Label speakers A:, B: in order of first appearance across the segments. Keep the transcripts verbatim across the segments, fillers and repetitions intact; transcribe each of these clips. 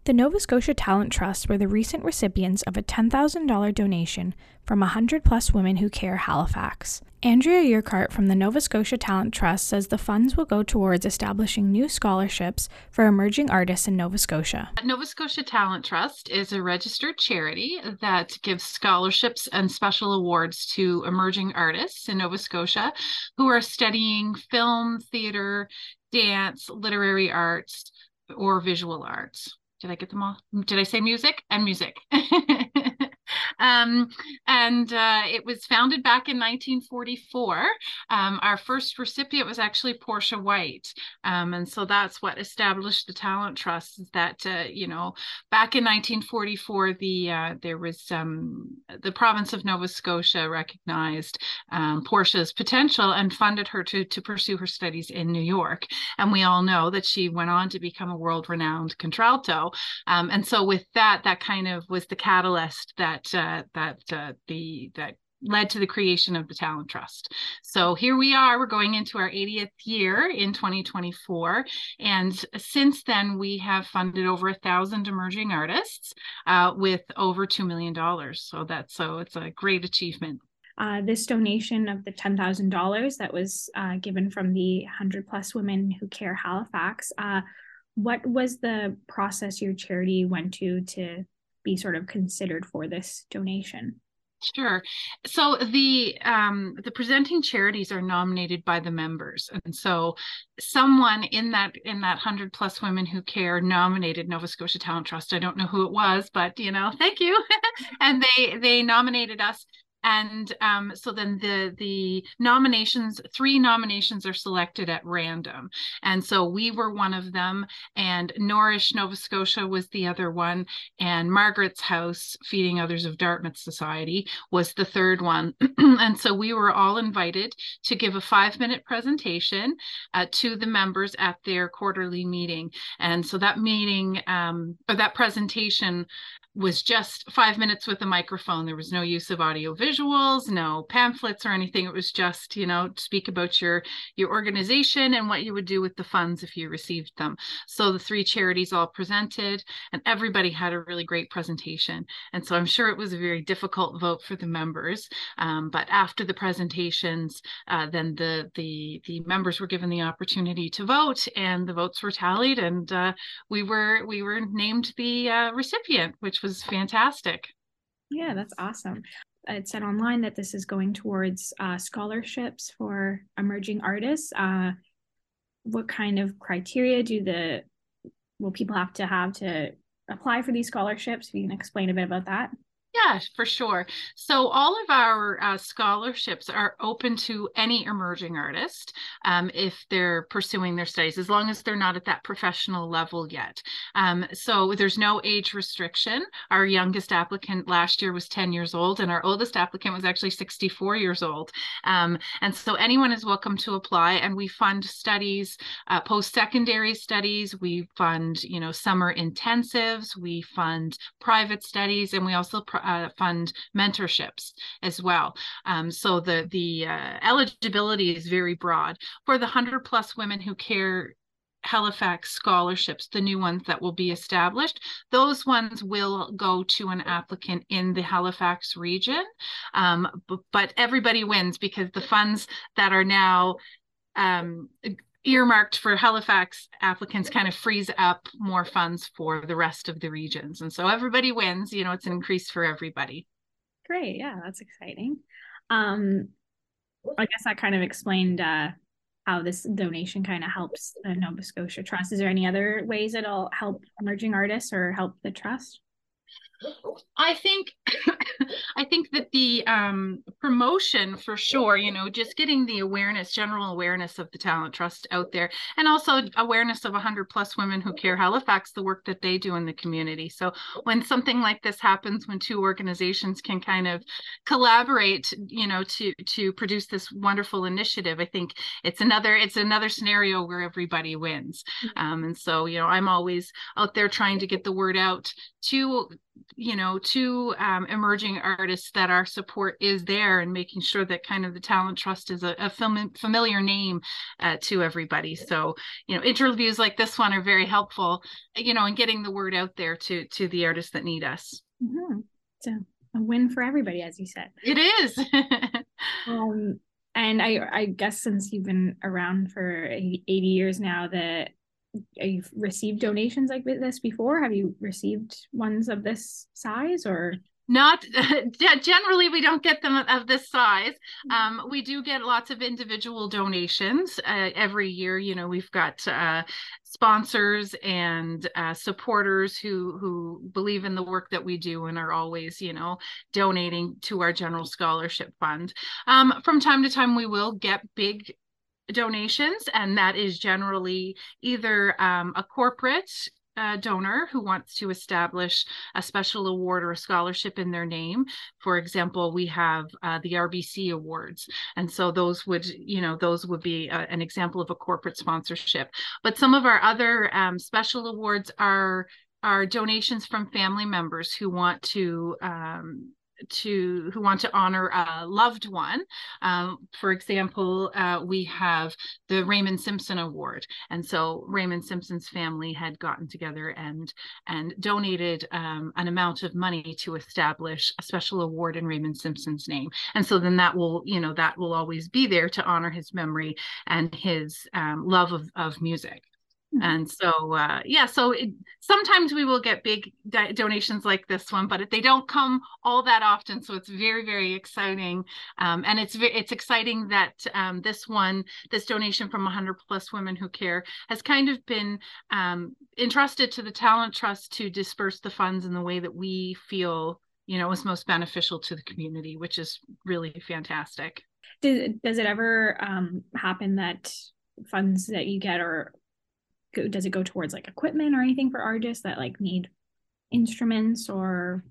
A: The Nova Scotia Talent Trust were the recent recipients of a ten thousand dollars donation from one hundred plus Women Who Care Halifax. Andrea Urquhart from the Nova Scotia Talent Trust says the funds will go towards establishing new scholarships for emerging artists in Nova Scotia.
B: Nova Scotia Talent Trust is a registered charity that gives scholarships and special awards to emerging artists in Nova Scotia who are studying film, theater, dance, literary arts, or visual arts. Did I get them all? Did I say music? And music. um, and uh, it was founded back in nineteen forty-four. Um, our first recipient was actually Portia White. Um, and so that's what established the Talent Trust, is that, uh, you know, back in nineteen forty-four, the uh, there was um, the province of Nova Scotia recognized um, Portia's potential and funded her to, to pursue her studies in New York. And we all know that she went on to become a world-renowned contralto. Um, and so with that, that kind of was the catalyst that uh, that uh, the that led to the creation of the Talent Trust. So here we are, we're going into our eightieth year in twenty twenty-four. And since then, we have funded over a thousand emerging artists uh, with over two million dollars. So that's so it's a great achievement.
A: Uh, this donation of the ten thousand dollars that was uh, given from the one hundred plus Women Who Care Halifax, uh, what was the process your charity went to to be sort of considered for this donation?
B: Sure. So the um, the presenting charities are nominated by the members, and so someone in that in that hundred plus Women Who Care nominated Nova Scotia Talent Trust. I don't know who it was, but you know, thank you. And they they nominated us. And um, so then the the nominations, three nominations are selected at random. And so we were one of them, and Nourish Nova Scotia was the other one, and Margaret's House, Feeding Others of Dartmouth Society, was the third one. And so we were all invited to give a five-minute presentation uh, to the members at their quarterly meeting. And so that meeting, um, or that presentation, was just five minutes with a microphone. There was no use of audio visuals, no pamphlets or anything. It was just, you know, speak about your your organization and what you would do with the funds if you received them. So the three charities all presented, and everybody had a really great presentation. And so I'm sure it was a very difficult vote for the members. Um, but after the presentations, uh, then the the the members were given the opportunity to vote, and the votes were tallied, and uh, we were we were named the uh, recipient, which was fantastic.
A: Yeah, that's awesome. It said online that this is going towards uh, scholarships for emerging artists. Uh, what kind of criteria do the will people have to have to apply for these scholarships? If you can explain a bit about that.
B: Yeah, for sure. So all of our uh, scholarships are open to any emerging artist um, if they're pursuing their studies, as long as they're not at that professional level yet. Um, so there's no age restriction. Our youngest applicant last year was ten years old, and our oldest applicant was actually sixty-four years old. Um, and so anyone is welcome to apply, and we fund studies, uh, post-secondary studies. We fund, you know, summer intensives. We fund private studies, and we also Uh, fund mentorships as well. Um, so the the uh, eligibility is very broad. For the one hundred plus Women Who Care Halifax scholarships, the new ones that will be established, those ones will go to an applicant in the Halifax region. Um, but, but everybody wins, because the funds that are now um, earmarked for Halifax applicants kind of frees up more funds for the rest of the regions. And so everybody wins, you know, it's an increase for everybody.
A: Great. Yeah, that's exciting. Um, I guess that kind of explained uh, how this donation kind of helps the Nova Scotia Trust. Is there any other ways it'll help emerging artists or help the trust?
B: I think I think that the um, promotion, for sure, you know, just getting the awareness, general awareness of the Talent Trust out there, and also awareness of one hundred plus Women Who Care Halifax, the work that they do in the community. So when something like this happens, when two organizations can kind of collaborate, you know, to to produce this wonderful initiative, I think it's another it's another scenario where everybody wins. Um, and so, you know, I'm always out there trying to get the word out to, you know, to um, emerging artists, that our support is there, and making sure that kind of the Talent Trust is a, a fam- familiar name uh, to everybody. So, you know, interviews like this one are very helpful, you know, in getting the word out there to to the artists that need us.
A: Mm-hmm. It's a, a win for everybody, as you said.
B: It is.
A: um, and I, I guess since you've been around for eighty years now, that you've received donations like this before. Have you received ones of this size, or?
B: Not generally, we don't get them of this size. Um, we do get lots of individual donations uh, every year. You know, we've got uh, sponsors and uh, supporters who who believe in the work that we do and are always, you know, donating to our general scholarship fund. Um, from time to time, we will get big donations, and that is generally either um, a corporate uh, donor who wants to establish a special award or a scholarship in their name. For example, we have uh, the R B C Awards, and so those would, you know, those would be a, an example of a corporate sponsorship. But some of our other um, special awards are are donations from family members who want to um, to who want to honor a loved one. Um, for example, uh, we have the Raymond Simpson Award, and so Raymond Simpson's family had gotten together and and donated um, an amount of money to establish a special award in Raymond Simpson's name. And so then that will, you know, that will always be there to honor his memory and his um, love of, of music. And so, uh, yeah, so it, sometimes we will get big do- donations like this one, but they don't come all that often. So it's very, very exciting. Um, and it's it's exciting that um, this one, this donation from one hundred plus Women Who Care, has kind of been um, entrusted to the Talent Trust to disperse the funds in the way that we feel, you know, is most beneficial to the community, which is really fantastic.
A: Does, does it ever um, happen that funds that you get, or does it go towards like equipment or anything for artists that like need instruments or?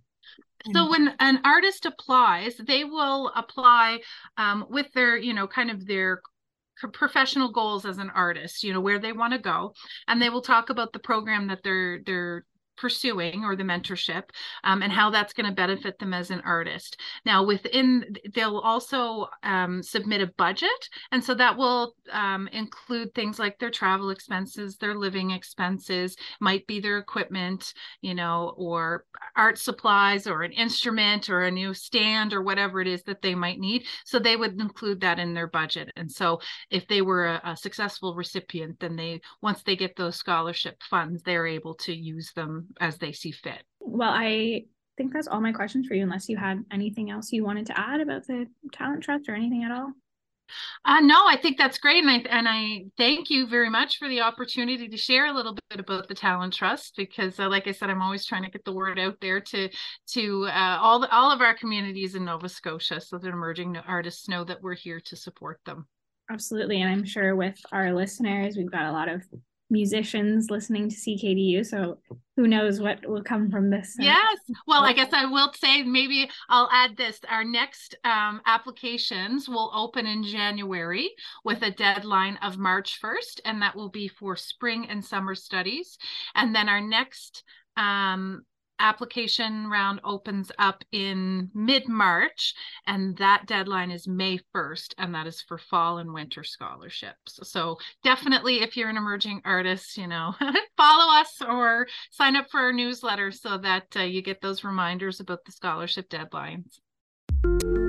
B: So when an artist applies, they will apply um, with their, you know, kind of their professional goals as an artist, you know, where they want to go, and they will talk about the program that they're they're pursuing, or the mentorship, um, and how that's going to benefit them as an artist. Now, within, they'll also um, submit a budget, and so that will um, include things like their travel expenses, their living expenses, might be their equipment, you know, or art supplies, or an instrument, or a new stand, or whatever it is that they might need. So they would include that in their budget. And so if they were a, a successful recipient, then they, once they get those scholarship funds, they're able to use them as they see fit.
A: Well, I think that's all my questions for you, unless you had anything else you wanted to add about the Talent Trust or anything at all.
B: Uh, no, I think that's great. And I, and I thank you very much for the opportunity to share a little bit about the Talent Trust, because uh, like I said, I'm always trying to get the word out there to, to uh, all, the, all of our communities in Nova Scotia, so that emerging artists know that we're here to support them.
A: Absolutely. And I'm sure with our listeners, we've got a lot of musicians listening to C K D U, so who knows what will come from this.
B: Yes, well, I guess I will say, maybe I'll add this: our next um, applications will open in January with a deadline of March first, and that will be for spring and summer studies. And then our next um, application round opens up in mid-March, and that deadline is May first, and that is for fall and winter scholarships. So definitely, if you're an emerging artist, you know, follow us or sign up for our newsletter so that uh, you get those reminders about the scholarship deadlines.